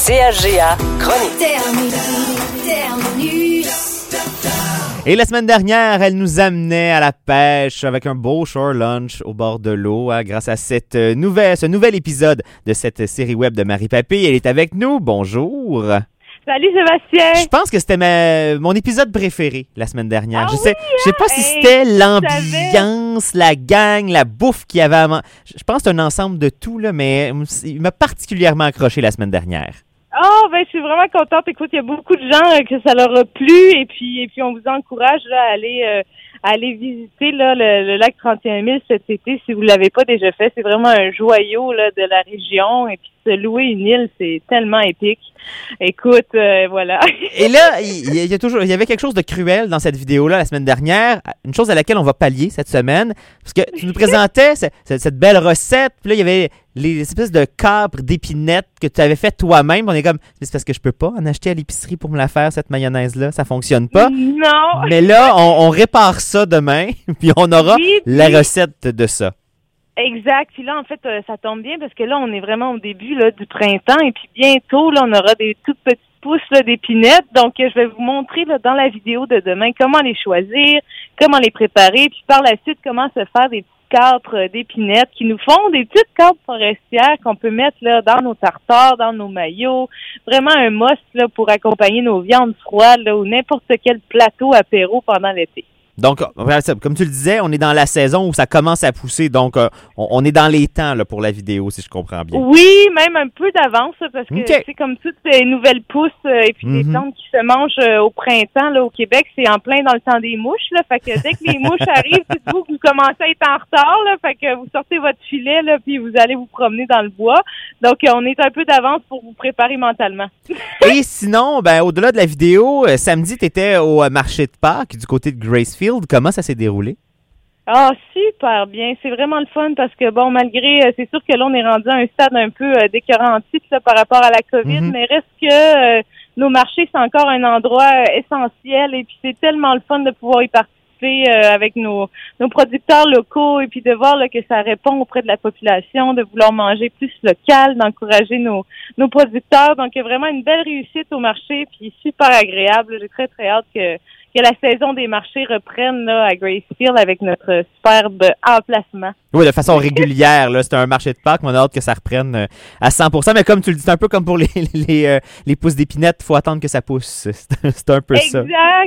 GHGA Chronique. Et la semaine dernière, elle nous amenait à la pêche avec un beau shore lunch au bord de l'eau grâce à ce nouvel épisode de cette série web de Marie Papille. Elle est avec nous. Bonjour. Salut Sébastien! Je pense que c'était mon épisode préféré la semaine dernière. Ah je sais pas si c'était l'ambiance, la gang, la bouffe qu'il y avait avant. Je pense que c'est un ensemble de tout, là, mais il m'a particulièrement accroché la semaine dernière. Oh, ben, je suis vraiment contente. Écoute, il y a beaucoup de gens que ça leur a plu et puis on vous encourage là, à aller visiter là, le lac 31 000 cet été si vous l'avez pas déjà fait. C'est vraiment un joyau là, de la région et puis se louer une île, c'est tellement épique. Écoute, voilà. Et là, il y avait quelque chose de cruel dans cette vidéo-là la semaine dernière, une chose à laquelle on va pallier cette semaine, parce que tu nous présentais cette belle recette, puis là, il y avait les espèces de capres d'épinettes que tu avais fait toi-même. On est comme, c'est parce que je peux pas en acheter à l'épicerie pour me la faire, cette mayonnaise-là, ça fonctionne pas. Non! Mais là, on répare ça demain, puis on aura la recette de ça. Exact. Puis là, en fait, ça tombe bien parce que là, on est vraiment au début là, du printemps et puis bientôt, là, on aura des toutes petites pousses là, d'épinettes. Donc, je vais vous montrer là, dans la vidéo de demain comment les choisir, comment les préparer, puis par la suite, comment se faire des petits capres d'épinettes qui nous font des petites capres forestières qu'on peut mettre là dans nos tartares, dans nos maillots. Vraiment un must là, pour accompagner nos viandes froides là, ou n'importe quel plateau apéro pendant l'été. Donc, comme tu le disais, on est dans la saison où ça commence à pousser. Donc, on est dans les temps là, pour la vidéo, si je comprends bien. Oui, même un peu d'avance, parce que c'est comme toutes ces nouvelles pousses et puis des plantes qui se mangent au printemps là, au Québec, c'est en plein dans le temps des mouches. Là, fait que dès que les mouches arrivent, dites-vous que vous commencez à être en retard. Là, fait que vous sortez votre filet là, puis vous allez vous promener dans le bois. Donc, on est un peu d'avance pour vous préparer mentalement. Et sinon, ben au-delà de la vidéo, samedi, tu étais au marché de Pâques du côté de Gracefield. Comment ça s'est déroulé? Ah, super bien. C'est vraiment le fun parce que, bon, malgré, c'est sûr que là, on est rendu à un stade un peu d'écœurant par rapport à la COVID, mais reste que nos marchés, c'est encore un endroit essentiel et puis c'est tellement le fun de pouvoir y participer avec nos producteurs locaux et puis de voir là, que ça répond auprès de la population, de vouloir manger plus local, d'encourager nos producteurs. Donc, il y a vraiment une belle réussite au marché puis super agréable. J'ai très, très hâte que la saison des marchés reprenne là, à Gracefield avec notre superbe emplacement. Oui, de façon régulière. Là, c'est un marché de Pâques, mais on a hâte que ça reprenne à 100%. Mais comme tu le dis, c'est un peu comme pour les pousses d'épinettes, il faut attendre que ça pousse. C'est un peu ça.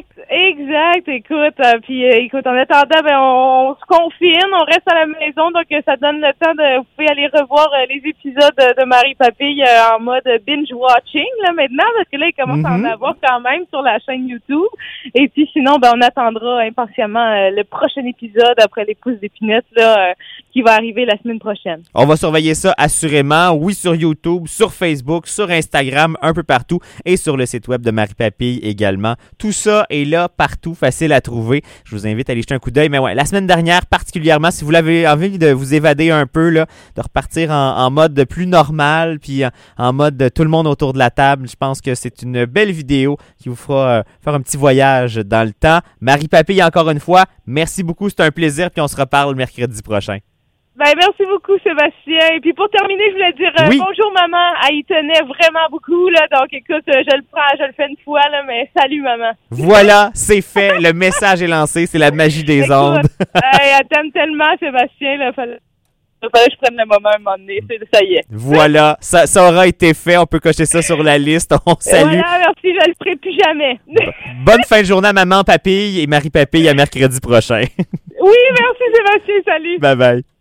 Exact. Écoute, écoute, en attendant, ben on se confine, on reste à la maison, donc ça donne le temps de, vous pouvez aller revoir les épisodes de Marie Papille en mode binge-watching là maintenant, parce que là, il commence à en avoir quand même sur la chaîne YouTube. Et puis sinon, ben on attendra impatiemment le prochain épisode après les pousses d'épinettes là, qui va arriver la semaine prochaine. On va surveiller ça assurément, oui, sur YouTube, sur Facebook, sur Instagram, un peu partout, et sur le site web de Marie Papille également. Tout ça est là, partout, facile à trouver. Je vous invite à aller jeter un coup d'œil. Mais ouais, la semaine dernière, particulièrement, si vous avez envie de vous évader un peu, là, de repartir en mode plus normal, puis en mode de tout le monde autour de la table, je pense que c'est une belle vidéo qui vous fera faire un petit voyage dans le temps. Marie Papille, encore une fois, merci beaucoup, c'est un plaisir, puis on se reparle mercredi prochain. Ben, merci beaucoup, Sébastien. Et puis, pour terminer, je voulais dire bonjour, maman. Elle y tenait vraiment beaucoup, là. Donc, écoute, je le prends, je le fais une fois, là, mais salut, maman. Voilà, c'est fait. Le message est lancé. C'est la magie des ondes. Elle t'aime tellement, Sébastien, là. Fallait que je prenne le moment un moment donné. Ça y est. Voilà, ça aura été fait. On peut cocher ça sur la liste. On salue. Voilà, merci. Je le ferai plus jamais. Bonne fin de journée à maman Papille et Marie Papille à mercredi prochain. Oui, merci, Sébastien. Salut. Bye bye.